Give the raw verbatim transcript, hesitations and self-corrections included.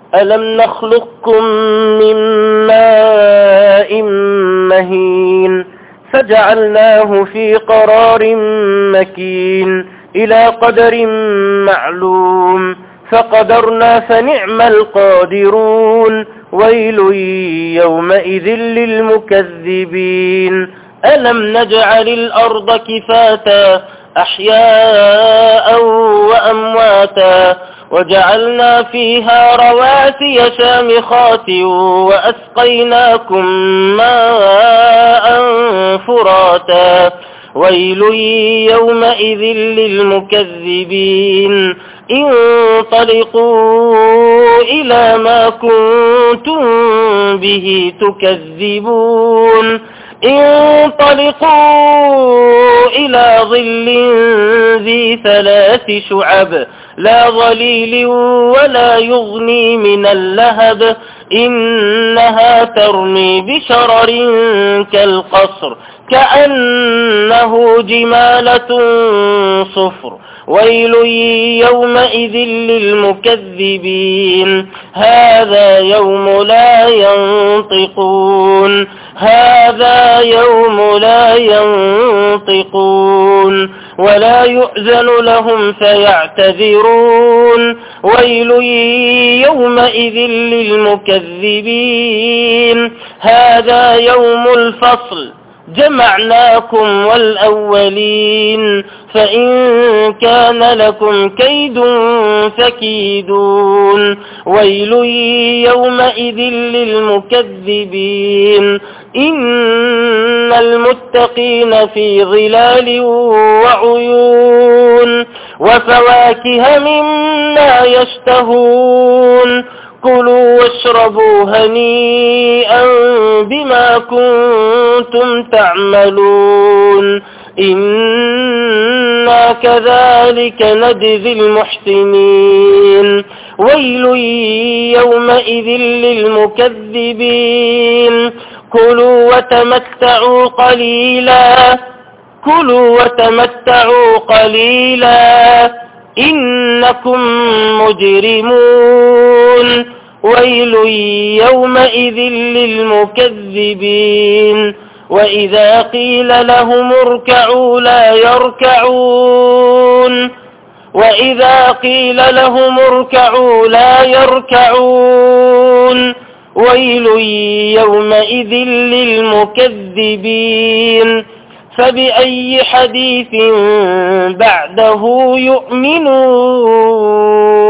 ألم نخلقكم من ماء مهين فجعلناه في قرار مكين إلى قدر معلوم فقدرنا فنعم القادرون ويل يومئذ للمكذبين ألم نجعل الأرض كفاتا أحياء وأمواتا وجعلنا فيها رواسي شامخات وأسقيناكم ماء فراتا ويل يومئذ للمكذبين انطلقوا إلى ما كنتم به تكذبون انطلقوا إلى ظل ذي ثلاث شعب لا ظليل ولا يغني من اللهب إنها ترمي بشرر كالقصر كأنه جمالة صفر ويل يومئذ للمكذبين هذا يوم لا ينطقون هذا يوم لا ينطقون ولا يؤذن لهم فيعتذرون ويل يومئذ للمكذبين هذا يوم الفصل جمعناكم والأولين فإن كان لكم كيد فكيدون ويل يومئذ للمكذبين إن المتقين في ظلال وعيون وفواكه مما يشتهون كلوا واشربوا هنيئا بما كنتم تعملون إنا كذلك نجزي المحسنين ويل يومئذ للمكذبين كلوا وتمتعوا قليلا كلوا وتمتعوا قليلا إنكم مجرمون ويل يومئذ للمكذبين وإذا قيل لهم اركعوا لا يركعون وإذا قيل لهم اركعوا لا يركعون ويل يومئذ للمكذبين فبأي حديث بعده يؤمنون.